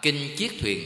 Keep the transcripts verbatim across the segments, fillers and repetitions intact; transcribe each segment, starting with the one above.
Kinh Chiết Thuyền.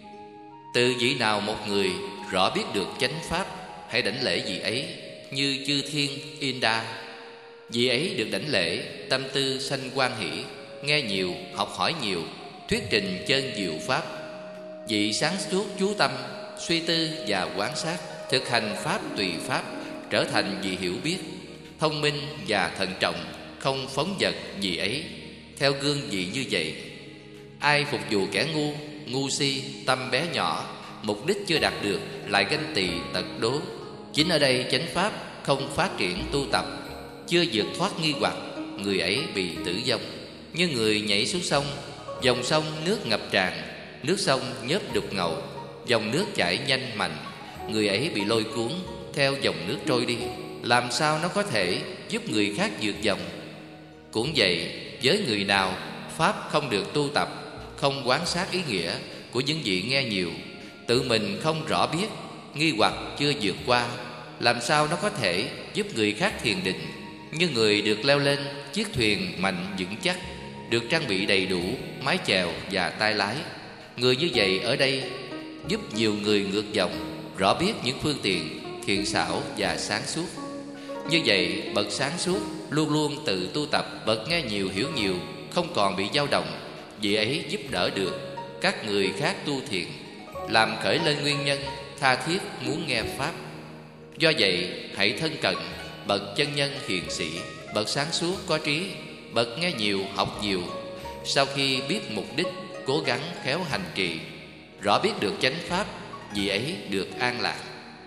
Từ vị nào một người rõ biết được chánh pháp, hãy đảnh lễ vị ấy như chư thiên Inda. Vị ấy được đảnh lễ, tâm tư sanh hoan hỷ, nghe nhiều, học hỏi nhiều, thuyết trình chân diệu pháp. Vị sáng suốt chú tâm, suy tư và quán sát, thực hành pháp tùy pháp, trở thành vị hiểu biết, thông minh và thận trọng, không phóng dật vị ấy. Theo gương vị như vậy, ai phục vụ kẻ ngu, ngu si, tâm bé nhỏ, mục đích chưa đạt được, lại ganh tỳ tật đố. Chính ở đây chánh pháp không phát triển tu tập, chưa vượt thoát nghi hoặc, người ấy bị tử vong. Như người nhảy xuống sông, dòng sông nước ngập tràn, nước sông nhớp đục ngầu, dòng nước chảy nhanh mạnh, người ấy bị lôi cuốn theo dòng nước trôi đi. Làm sao nó có thể giúp người khác vượt dòng? Cũng vậy, với người nào pháp không được tu tập, không quán sát ý nghĩa của những vị nghe nhiều, tự mình không rõ biết, nghi hoặc chưa vượt qua, làm sao nó có thể giúp người khác thiền định? Như người được leo lên chiếc thuyền mạnh vững chắc, được trang bị đầy đủ mái chèo và tay lái. Người như vậy ở đây giúp nhiều người ngược dòng, rõ biết những phương tiện thiện xảo và sáng suốt. Như vậy, bậc sáng suốt luôn luôn tự tu tập, bậc nghe nhiều hiểu nhiều, không còn bị dao động. Vị ấy giúp đỡ được các người khác tu thiền, làm khởi lên nguyên nhân tha thiết muốn nghe pháp. Do vậy, hãy thân cận bậc chân nhân hiền sĩ, bậc sáng suốt có trí, bậc nghe nhiều học nhiều. Sau khi biết mục đích, cố gắng khéo hành trì, rõ biết được chánh pháp, vị ấy được an lạc.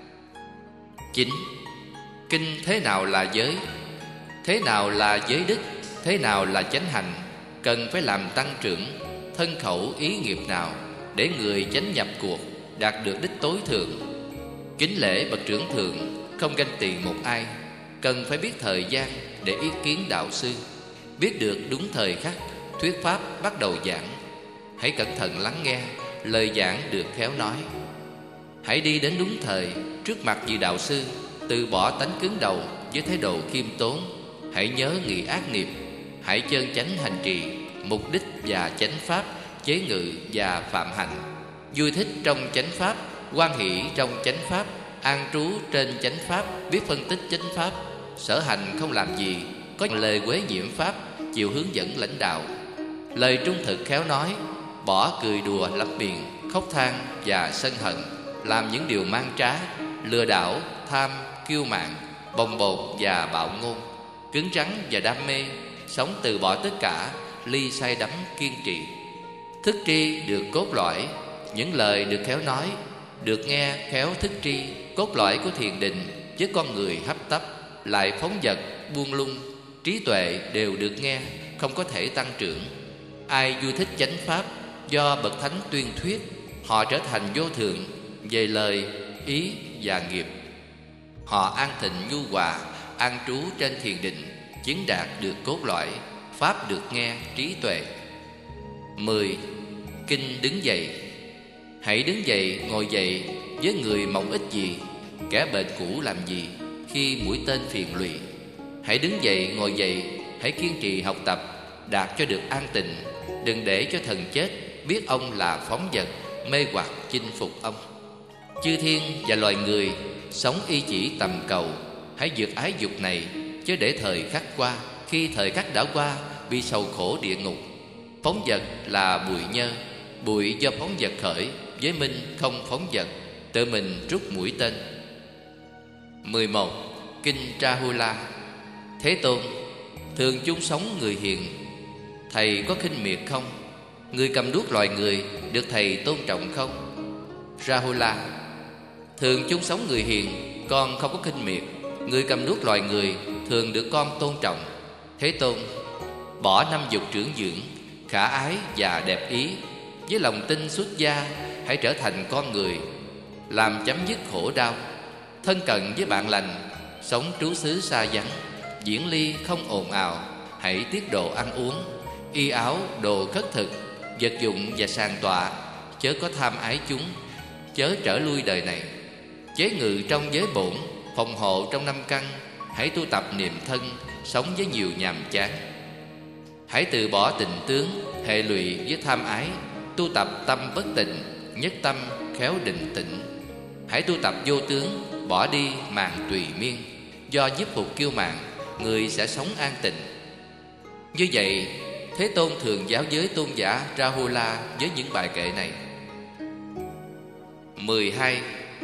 Chín. Kinh thế nào là giới? Thế nào là giới đức? Thế nào là chánh hành? Cần phải làm tăng trưởng thân khẩu ý nghiệp nào để người chánh nhập cuộc, đạt được đích tối thượng? Kính lễ bậc trưởng thượng, không ganh tị một ai. Cần phải biết thời gian để ý kiến đạo sư, biết được đúng thời khắc, thuyết pháp bắt đầu giảng. Hãy cẩn thận lắng nghe, lời giảng được khéo nói. Hãy đi đến đúng thời, trước mặt vị đạo sư, từ bỏ tánh cứng đầu với thái độ khiêm tốn. Hãy nhớ nghị ác nghiệp, hãy chân chánh hành trì, mục đích và chánh pháp, chế ngự và phạm hạnh. Vui thích trong chánh pháp, hoan hỷ trong chánh pháp, an trú trên chánh pháp, biết phân tích chánh pháp. Sở hành không làm gì, có lời quế nhiễm pháp, chịu hướng dẫn lãnh đạo. Lời trung thực khéo nói, bỏ cười đùa lắm miệng, khóc than và sân hận, làm những điều mang trá, lừa đảo, tham, kiêu mạn, bồng bột và bạo ngôn, cứng rắn và đam mê, sống từ bỏ tất cả, ly say đắm kiên trì. Thức tri được cốt lõi, những lời được khéo nói, được nghe khéo thức tri, cốt lõi của thiền định với con người hấp tấp, lại phóng dật, buông lung, trí tuệ đều được nghe, không có thể tăng trưởng. Ai vui thích chánh pháp do bậc thánh tuyên thuyết, họ trở thành vô thượng về lời, ý và nghiệp. Họ an thịnh nhu hòa, an trú trên thiền định, chứng đạt được cốt lõi, pháp được nghe, trí tuệ. Mười. Kinh đứng dậy. Hãy đứng dậy, ngồi dậy với người mộng ích gì, kẻ bệnh cũ làm gì khi mũi tên phiền lụy. Hãy đứng dậy, ngồi dậy, hãy kiên trì học tập, đạt cho được an tịnh. Đừng để cho thần chết biết ông là phóng dật, mê hoặc chinh phục ông. Chư thiên và loài người sống y chỉ tầm cầu, hãy vượt ái dục này, chứ để thời khắc qua. Khi thời khắc đã qua, bị sầu khổ địa ngục. Phóng dật là bụi nhơ, bụi do phóng dật khởi, với minh không phóng dật, tự mình rút mũi tên. Mười một. Kinh Rahula. Thế Tôn, thường chung sống người hiền, thầy có khinh miệt không? Người cầm đuốc loài người được thầy tôn trọng không? Rahula. Thường chung sống người hiền, con không có khinh miệt. Người cầm đuốc loài người thường được con tôn trọng. Thế Tôn, bỏ năm dục trưởng dưỡng, khả ái và đẹp ý, với lòng tin xuất gia, hãy trở thành con người, làm chấm dứt khổ đau. Thân cận với bạn lành, sống trú xứ xa vắng, diễn ly không ồn ào. Hãy tiết độ ăn uống, y áo đồ khất thực, vật dụng và sàn tọa, chớ có tham ái chúng, chớ trở lui đời này. Chế ngự trong giới bổn, phòng hộ trong năm căn. Hãy tu tập niệm thân, sống với nhiều nhàm chán. Hãy từ bỏ tình tướng, hệ lụy với tham ái, tu tập tâm bất tịnh, nhất tâm khéo định tĩnh. Hãy tu tập vô tướng, bỏ đi màng tùy miên. Do nhiếp phục kiêu mạn, người sẽ sống an tịnh. Như vậy, Thế Tôn thường giáo giới tôn giả Rahula với những bài kệ này. mười hai.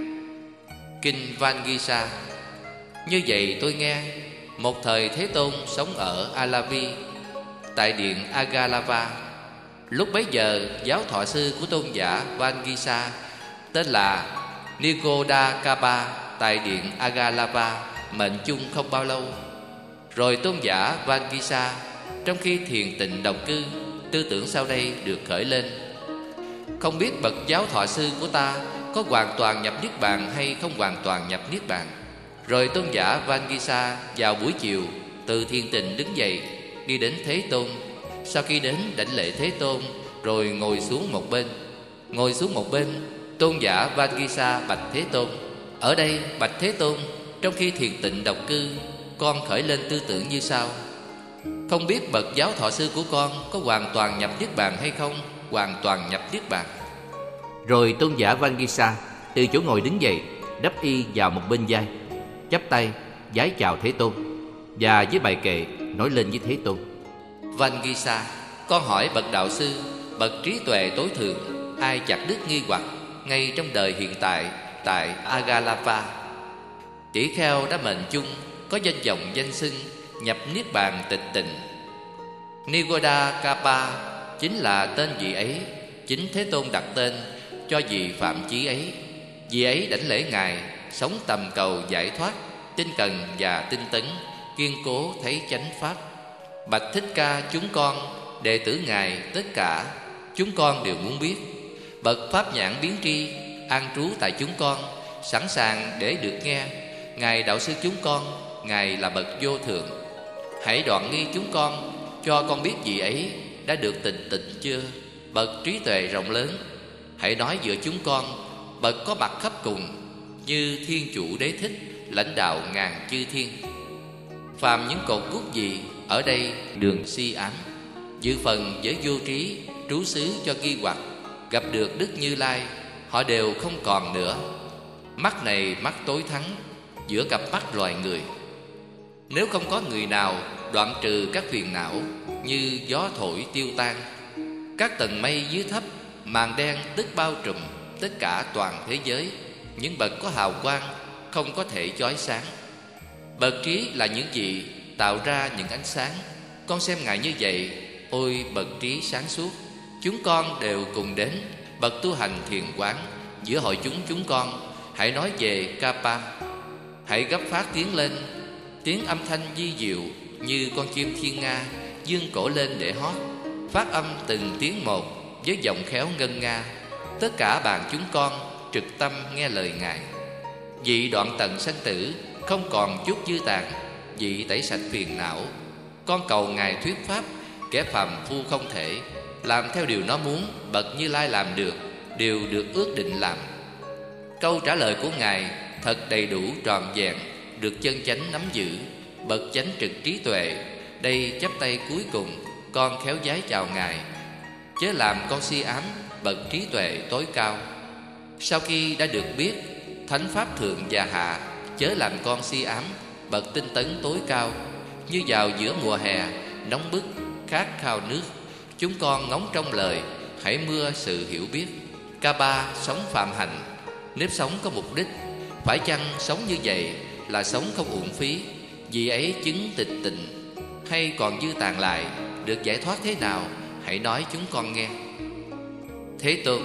Kinh Vangisa. Như vậy tôi nghe, một thời Thế Tôn sống ở Alavi, tại điện Agalava. Lúc bấy giờ, giáo thọ sư của tôn giả Vangisa tên là Nigodakapa tại điện Agalava mệnh chung không bao lâu. Rồi tôn giả Vangisa trong khi thiền tịnh đồng cư, tư tưởng sau đây được khởi lên: không biết bậc giáo thọ sư của ta có hoàn toàn nhập niết bàn hay không hoàn toàn nhập niết bàn. Rồi tôn giả Vangisa vào buổi chiều từ thiền tịnh đứng dậy, đi đến Thế Tôn. Sau khi đến đảnh lễ Thế Tôn, rồi ngồi xuống một bên. Ngồi xuống một bên, tôn giả Vangisa bạch Thế Tôn: ở đây bạch Thế Tôn, trong khi thiền tịnh độc cư, con khởi lên tư tưởng như sau: không biết bậc giáo thọ sư của con có hoàn toàn nhập niết bàn hay không hoàn toàn nhập niết bàn. Rồi tôn giả Vangisa từ chỗ ngồi đứng dậy, đắp y vào một bên vai, chắp tay vái chào Thế Tôn, và với bài kệ nói lên với Thế Tôn: Vangisa, con hỏi bậc đạo sư, bậc trí tuệ tối thượng, ai chặt đứt nghi hoặc ngay trong đời hiện tại tại Agalava. Tỷ kheo đã mệnh chung, có danh vọng danh xưng, nhập niết bàn tịch tịnh. Nigodakapa chính là tên vị ấy. Chính Thế Tôn đặt tên cho vị phạm chí ấy. Vị ấy đảnh lễ Ngài, sống tầm cầu giải thoát, tinh cần và tinh tấn, kiên cố thấy chánh pháp. Bạch Thích Ca, chúng con đệ tử Ngài tất cả, chúng con đều muốn biết. Bậc pháp nhãn biến tri an trú tại chúng con, sẵn sàng để được nghe. Ngài đạo sư chúng con, Ngài là bậc vô thượng. Hãy đoạn nghi chúng con, cho con biết vị ấy đã được tịnh tịnh chưa. Bậc trí tuệ rộng lớn, hãy nói giữa chúng con, bậc có mặt khắp cùng, như thiên chủ đế thích, lãnh đạo ngàn chư thiên. Phàm những cột cút gì ở đây đường si ám, dự phần với vô trí, trú xứ cho nghi hoặc, gặp được Đức Như Lai, họ đều không còn nữa. Mắt này mắt tối thắng giữa cặp mắt loài người. Nếu không có người nào đoạn trừ các phiền não, như gió thổi tiêu tan, các tầng mây dưới thấp, màn đen tức bao trùm tất cả toàn thế giới. Những bậc có hào quang không có thể chói sáng. Bậc trí là những gì tạo ra những ánh sáng. Con xem Ngài như vậy, ôi bậc trí sáng suốt. Chúng con đều cùng đến bậc tu hành thiền quán. Giữa hội chúng chúng con, hãy nói về Kapa. Hãy gấp phát tiếng lên, tiếng âm thanh di diệu như con chim thiên nga, dương cổ lên để hót, phát âm từng tiếng một với giọng khéo ngân nga. Tất cả bạn chúng con trực tâm nghe lời Ngài. Vị đoạn tận sanh tử, không còn chút dư tàn. Vị tẩy sạch phiền não. Con cầu Ngài thuyết pháp, kẻ phàm phu không thể. Làm theo điều nó muốn, bậc Như Lai làm được, đều được ước định làm. Câu trả lời của Ngài thật đầy đủ tròn vẹn, được chân chánh nắm giữ. Bậc chánh trực trí tuệ, đây chắp tay cuối cùng, con khéo vái chào Ngài. Chớ làm con si ám, bậc trí tuệ tối cao. Sau khi đã được biết thánh pháp thượng và hạ, chớ làm con si ám, bậc tinh tấn tối cao. Như vào giữa mùa hè nóng bức, khát khao nước, chúng con ngóng trong lời, hãy mưa sự hiểu biết. Kapa sống phạm hạnh, nếp sống có mục đích. Phải chăng sống như vậy là sống không uổng phí? Vì ấy chứng tịch tịnh, hay còn dư tàn lại, được giải thoát thế nào? Hãy nói chúng con nghe. Thế Tôn,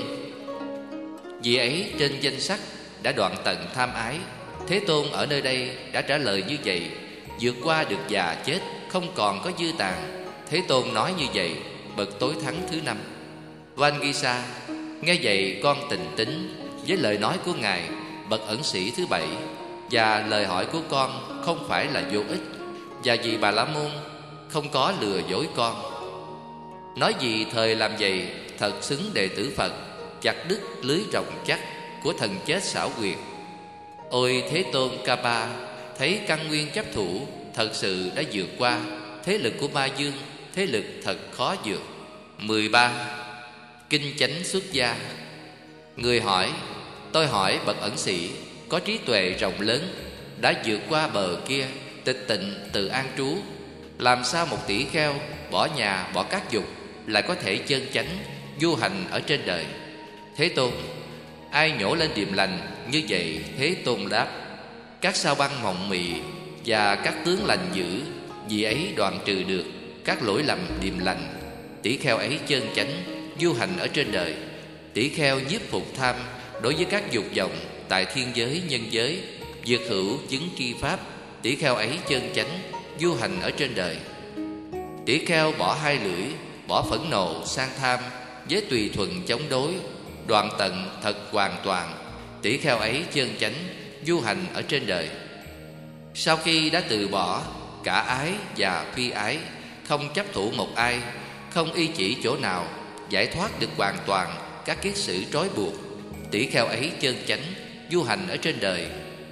vì ấy trên danh sắc đã đoạn tận tham ái. Thế Tôn ở nơi đây đã trả lời như vậy, vượt qua được già chết, không còn có dư tàn. Thế Tôn nói như vậy, bậc tối thắng thứ năm. Vangisa, nghe vậy con tình tính với lời nói của Ngài, bậc ẩn sĩ thứ bảy. Và lời hỏi của con không phải là vô ích, và vì Bà La Môn không có lừa dối con. Nói gì thời làm vậy, thật xứng đệ tử Phật, chặt đứt lưới rồng chắc của thần chết xảo quyệt. Ôi Thế Tôn Kapa, thấy căn nguyên chấp thủ thật sự đã vượt qua thế lực của ma dương, thế lực thật khó vượt. mười ba. Kinh Chánh Xuất Gia. Người hỏi: tôi hỏi bậc ẩn sĩ có trí tuệ rộng lớn, đã vượt qua bờ kia, tịch tịnh từ an trú, làm sao một tỷ kheo bỏ nhà bỏ các dục lại có thể chân chánh du hành ở trên đời? Thế Tôn: ai nhổ lên điềm lành như vậy? Thế Tôn đáp: các sao băng mộng mị và các tướng lành dữ, vì ấy đoạn trừ được các lỗi lầm điềm lành. Tỷ kheo ấy chân chánh du hành ở trên đời. Tỷ kheo nhiếp phục tham đối với các dục vọng tại thiên giới nhân giới, vượt hữu chứng tri pháp. Tỷ kheo ấy chân chánh du hành ở trên đời. Tỷ kheo bỏ hai lưỡi, bỏ phẫn nộ sang tham, với tùy thuận chống đối, đoạn tận thật hoàn toàn. Tỷ kheo ấy chân chánh du hành ở trên đời. Sau khi đã từ bỏ cả ái và phi ái, không chấp thủ một ai, không y chỉ chỗ nào, giải thoát được hoàn toàn các kiết sử trói buộc. Tỷ kheo ấy chân chánh du hành ở trên đời.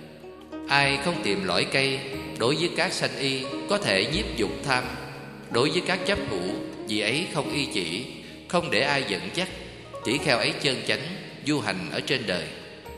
Ai không tìm lõi cây đối với các sanh y, có thể nhiếp dục tham. Đối với các chấp thủ, vì ấy không y chỉ, không để ai dẫn dắt. Tỷ kheo ấy chân chánh du hành ở trên đời.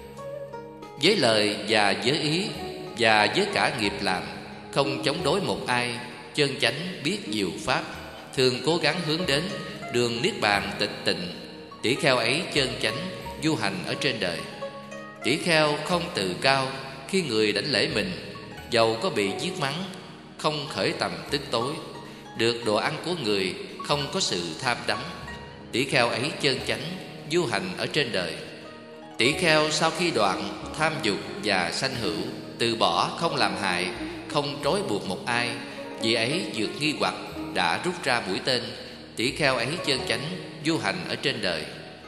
Với lời và với ý và với cả nghiệp làm, không chống đối một ai, chân chánh biết diệu pháp, thường cố gắng hướng đến đường niết bàn tịch tịnh. Tỷ kheo ấy chân chánh du hành ở trên đời. Tỷ kheo không tự cao khi người đảnh lễ mình, dầu có bị giết mắng, không khởi tầm tích tối. Được đồ ăn của người, không có sự tham đắm. Tỷ kheo ấy chân chánh du hành ở trên đời. Tỷ kheo sau khi đoạn tham dục và sanh hữu, từ bỏ không làm hại, không trói buộc một ai, vì ấy vượt nghi hoặc, đã rút ra mũi tên. Tỷ kheo ấy chân chánh du hành ở trên đời.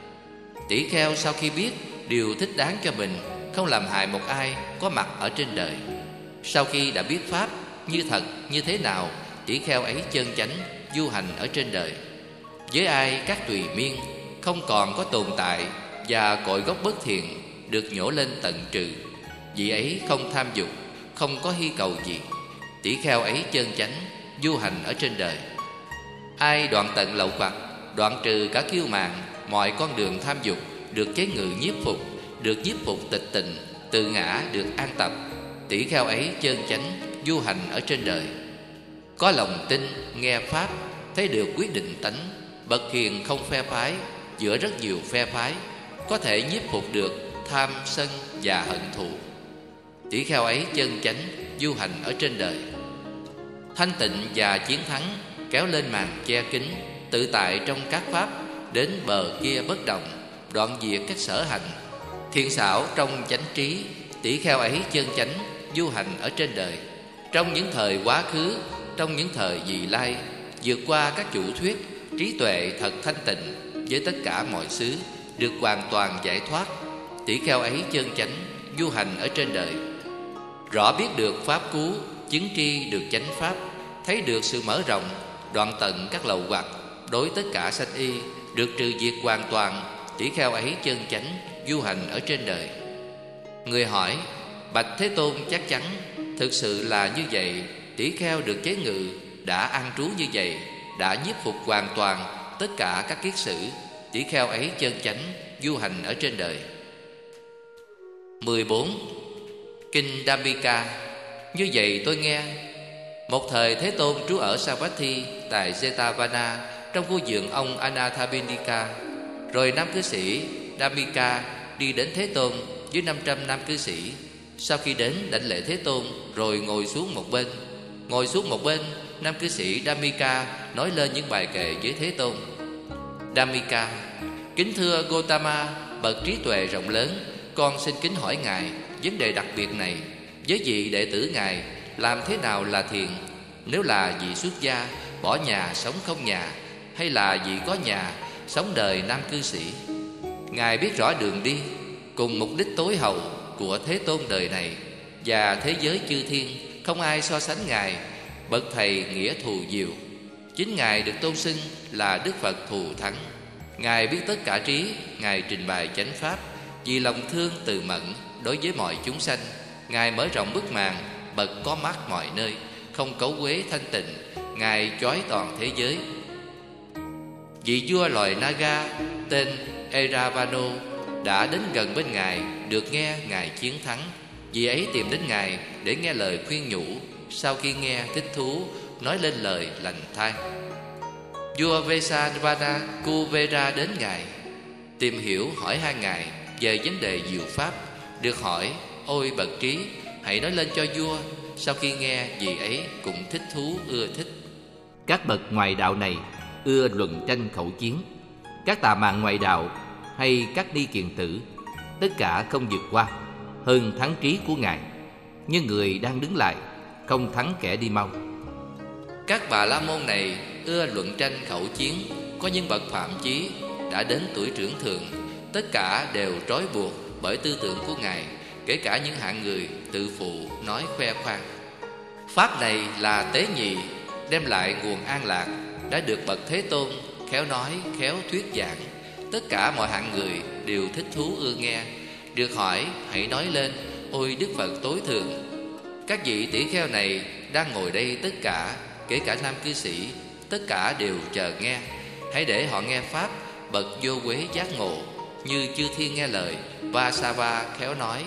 Tỷ kheo sau khi biết điều thích đáng cho mình, không làm hại một ai có mặt ở trên đời. Sau khi đã biết pháp như thật như thế nào, tỷ kheo ấy chân chánh du hành ở trên đời. Với ai các tùy miên không còn có tồn tại, và cội gốc bất thiện được nhổ lên tận trừ, vì ấy không tham dục, không có hy cầu gì. Tỷ kheo ấy chân chánh du hành ở trên đời. Ai đoạn tận lậu hoặc, đoạn trừ cả kiêu mạn, mọi con đường tham dục, được chế ngự nhiếp phục, được nhiếp phục tịch tịnh, tự ngã được an tập. Tỷ kheo ấy chân chánh du hành ở trên đời. Có lòng tin, nghe pháp, thấy được quyết định tánh, bậc hiền không phe phái, giữa rất nhiều phe phái, có thể nhiếp phục được tham, sân và hận thù. Tỷ kheo ấy chân chánh du hành ở trên đời. Thanh tịnh và chiến thắng, kéo lên màn che kín, tự tại trong các pháp, đến bờ kia bất động, đoạn diệt các sở hành. Thiện xảo trong chánh trí, tỷ kheo ấy chân chánh du hành ở trên đời. Trong những thời quá khứ, trong những thời vị lai, vượt qua các chủ thuyết, trí tuệ thật thanh tịnh với tất cả mọi xứ, được hoàn toàn giải thoát. Tỷ kheo ấy chân chánh du hành ở trên đời. Rõ biết được pháp cứu, chứng tri được chánh pháp, thấy được sự mở rộng, đoạn tận các lậu hoặc, đối tất cả sanh y, được trừ diệt hoàn toàn. Tỷ kheo ấy chân chánh du hành ở trên đời. Người hỏi: bạch Thế Tôn, chắc chắn thực sự là như vậy? Tỷ kheo được chế ngự, đã an trú như vậy, đã nhiếp phục hoàn toàn tất cả các kiết sử. Tỷ kheo ấy chân chánh du hành ở trên đời. mười bốn. Kinh Dhammika. Như vậy tôi nghe, một thời Thế Tôn trú ở Savatthi tại Jetavana, trong khu vườn ông Anathapindika. Rồi nam cư sĩ Dhammika đi đến Thế Tôn với năm trăm nam cư sĩ. Sau khi đến đảnh lễ Thế Tôn, rồi ngồi xuống một bên. Ngồi xuống một bên, nam cư sĩ Dhammika nói lên những bài kệ với Thế Tôn. Dhammika: kính thưa Gotama, bậc trí tuệ rộng lớn, con xin kính hỏi Ngài vấn đề đặc biệt này. Với vị đệ tử Ngài, làm thế nào là thiện? Nếu là vị xuất gia, bỏ nhà sống không nhà, hay là vị có nhà, sống đời nam cư sĩ? Ngài biết rõ đường đi cùng mục đích tối hậu của Thế Tôn đời này và thế giới chư thiên, không ai so sánh Ngài. Bậc thầy nghĩa thù diệu, chính Ngài được tôn xưng là Đức Phật thù thắng. Ngài biết tất cả trí, Ngài trình bày chánh pháp, vì lòng thương từ mẫn đối với mọi chúng sanh. Ngài mở rộng bức màn, bậc có mắt mọi nơi, không cấu uế thanh tịnh. Ngài chói toàn thế giới. Vị vua loài Naga tên Eravano đã đến gần bên Ngài, được nghe Ngài chiến thắng. Vị ấy tìm đến Ngài để nghe lời khuyên nhủ. Sau khi nghe, thích thú nói lên lời lành than. Vua Vesavana Kuvera đến Ngài, tìm hiểu hỏi han Ngài về vấn đề diệu pháp. Được hỏi: ôi bậc trí, hãy nói lên cho vua. Sau khi nghe, vị ấy cũng thích thú ưa thích. Các bậc ngoại đạo này ưa luận tranh khẩu chiến. Các tà mạng ngoại đạo hay các ni kiền tử, tất cả không vượt qua, hơn thắng trí của Ngài. Như người đang đứng lại, không thắng kẻ đi mau. Các bà la môn này ưa luận tranh khẩu chiến. Có những bậc phạm chí đã đến tuổi trưởng thường, tất cả đều trói buộc bởi tư tưởng của Ngài, kể cả những hạng người tự phụ nói khoe khoang. Pháp này là tế nhị, đem lại nguồn an lạc, đã được bậc Thế Tôn khéo nói, khéo thuyết giảng. Tất cả mọi hạng người đều thích thú ưa nghe. Được hỏi: hãy nói lên, ôi Đức Phật tối thượng. Các vị tỷ kheo này đang ngồi đây, tất cả, kể cả nam cư sĩ, tất cả đều chờ nghe. Hãy để họ nghe pháp bậc vô quế giác ngộ, như chư thiên nghe lời. Vasava khéo nói: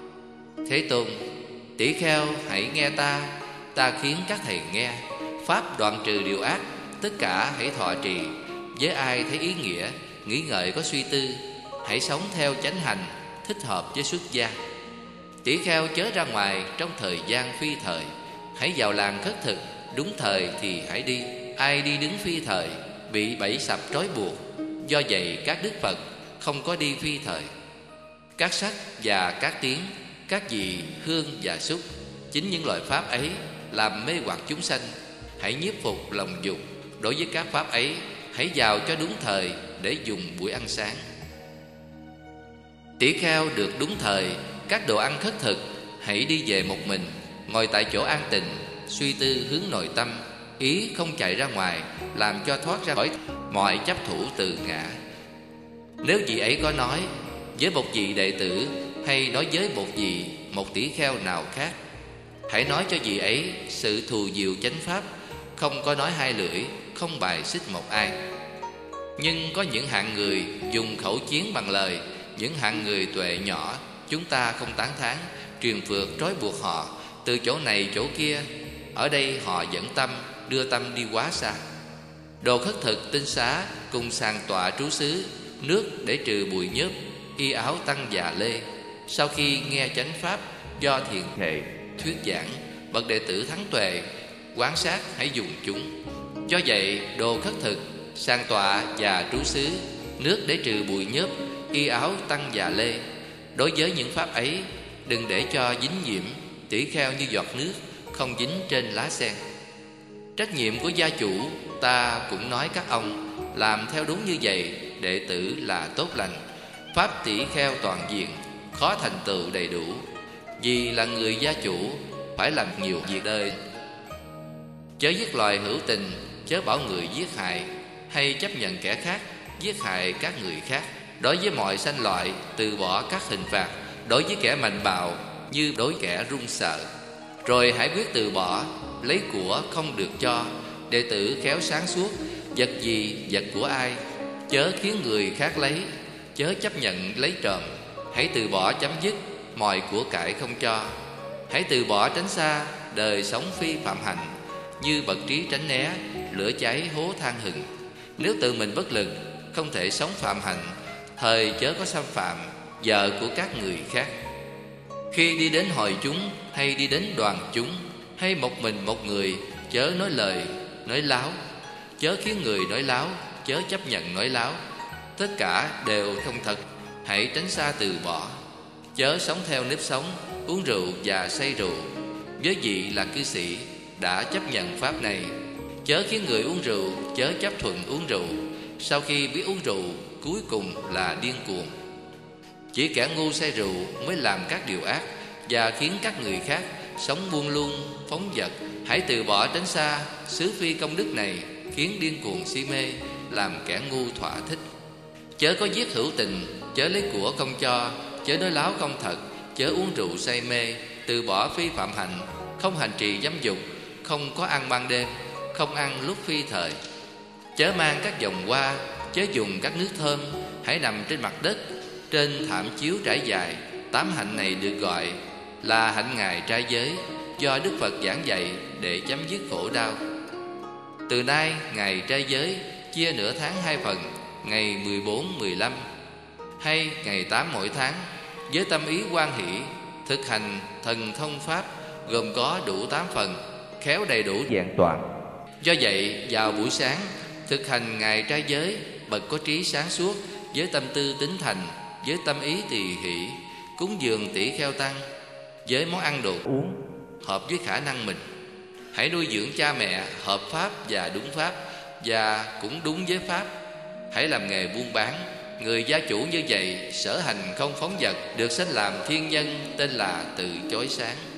Thế Tôn, tỷ kheo hãy nghe ta, ta khiến các thầy nghe. Pháp đoạn trừ điều ác, tất cả hãy thọ trì. Với ai thấy ý nghĩa, nghĩ ngợi có suy tư, hãy sống theo chánh hành, thích hợp với xuất gia. Tỷ kheo chớ ra ngoài trong thời gian phi thời, hãy vào làng khất thực, đúng thời thì hãy đi. Ai đi đứng phi thời, bị bẫy sập trói buộc. Do vậy các đức Phật không có đi phi thời. Các sắc và các tiếng, các vị hương và xúc, chính những loại pháp ấy làm mê hoặc chúng sanh. Hãy nhiếp phục lòng dục. Đối với các pháp ấy, hãy vào cho đúng thời để dùng buổi ăn sáng. Tỷ kheo được đúng thời, các đồ ăn khất thực, hãy đi về một mình, ngồi tại chỗ an tịnh, suy tư hướng nội tâm, ý không chạy ra ngoài, làm cho thoát ra khỏi mọi chấp thủ tự ngã. Nếu vị ấy có nói với một vị đệ tử, hay nói với một vị một tỷ kheo nào khác, hãy nói cho vị ấy sự thù diệu chánh pháp, không có nói hai lưỡi, không bài xích một ai. Nhưng có những hạng người dùng khẩu chiến bằng lời, những hạng người tuệ nhỏ, chúng ta không tán thán, truyền phược trói buộc họ từ chỗ này chỗ kia. Ở đây họ dẫn tâm, đưa tâm đi quá xa. Đồ khất thực tinh xá cùng sàng tọa trú xứ, nước để trừ bụi nhớp, y áo tăng già lê. Sau khi nghe chánh pháp do thiền thệ thuyết giảng, bậc đệ tử thắng tuệ quán sát hãy dùng chúng. Do vậy đồ khất thực, sàng tọa và trú xứ, nước để trừ bụi nhớp, y áo tăng già lê, đối với những pháp ấy đừng để cho dính nhiễm. Tỷ kheo như giọt nước không dính trên lá sen. Trách nhiệm của gia chủ, ta cũng nói các ông làm theo đúng như vậy, đệ tử là tốt lành. Pháp tỷ kheo toàn diện, khó thành tựu đầy đủ. Vì là người gia chủ, phải làm nhiều việc đời. Chớ giết loài hữu tình, chớ bảo người giết hại, hay chấp nhận kẻ khác giết hại các người khác. Đối với mọi sanh loại, từ bỏ các hình phạt. Đối với kẻ mạnh bạo, như đối kẻ run sợ. Rồi hãy quyết từ bỏ, lấy của không được cho. Đệ tử khéo sáng suốt, vật gì vật của ai, chớ khiến người khác lấy, chớ chấp nhận lấy trộm. Hãy từ bỏ chấm dứt mọi của cải không cho. Hãy từ bỏ tránh xa đời sống phi phạm hành, như bậc trí tránh né lửa cháy hố than hừng. Nếu tự mình bất lực, không thể sống phạm hành, thời chớ có xâm phạm vợ của các người khác. Khi đi đến hội chúng, hay đi đến đoàn chúng, hay một mình một người, chớ nói lời nói láo, chớ khiến người nói láo, chớ chấp nhận nói láo. Tất cả đều không thật, hãy tránh xa từ bỏ. Chớ sống theo nếp sống, uống rượu và say rượu. Với vị là cư sĩ đã chấp nhận pháp này, chớ khiến người uống rượu, chớ chấp thuận uống rượu. Sau khi biết uống rượu, cuối cùng là điên cuồng. Chỉ kẻ ngu say rượu mới làm các điều ác, và khiến các người khác sống buông lung, phóng dật. Hãy từ bỏ tránh xa xứ phi công đức này, khiến điên cuồng si mê, làm kẻ ngu thỏa thích. Chớ có giết hữu tình, chớ lấy của không cho, chớ nói láo không thật, chớ uống rượu say mê. Từ bỏ phi phạm hạnh, không hành trì dâm dục, không có ăn ban đêm, không ăn lúc phi thời. Chớ mang các vòng hoa, chớ dùng các nước thơm, hãy nằm trên mặt đất, trên thảm chiếu trải dài. Tám hạnh này được gọi là hạnh ngày trai giới, do Đức Phật giảng dạy để chấm dứt khổ đau. Từ nay ngày trai giới chia nửa tháng hai phần, ngày mười bốn, mười lăm hay ngày tám mỗi tháng, với tâm ý hoan hỷ thực hành thần thông pháp, gồm có đủ tám phần, khéo đầy đủ vẹn toàn. Do vậy vào buổi sáng thực hành ngày trai giới, bậc có trí sáng suốt, với tâm tư tín thành, với tâm ý tỳ hỷ, cúng dường tỷ kheo tăng, với món ăn đồ uống hợp với khả năng mình. Hãy nuôi dưỡng cha mẹ hợp pháp và đúng pháp, và cũng đúng với pháp. Hãy làm nghề buôn bán. Người gia chủ như vậy sở hành không phóng dật, được sanh làm thiên nhân, tên là từ chói sáng.